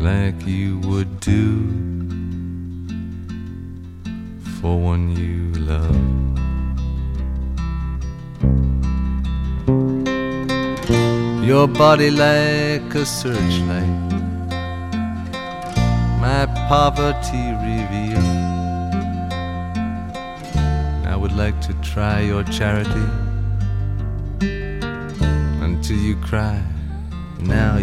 like you would do for one you love. Your body like a searchlight, my poverty revealed. I would like to try your charity until you cry. Now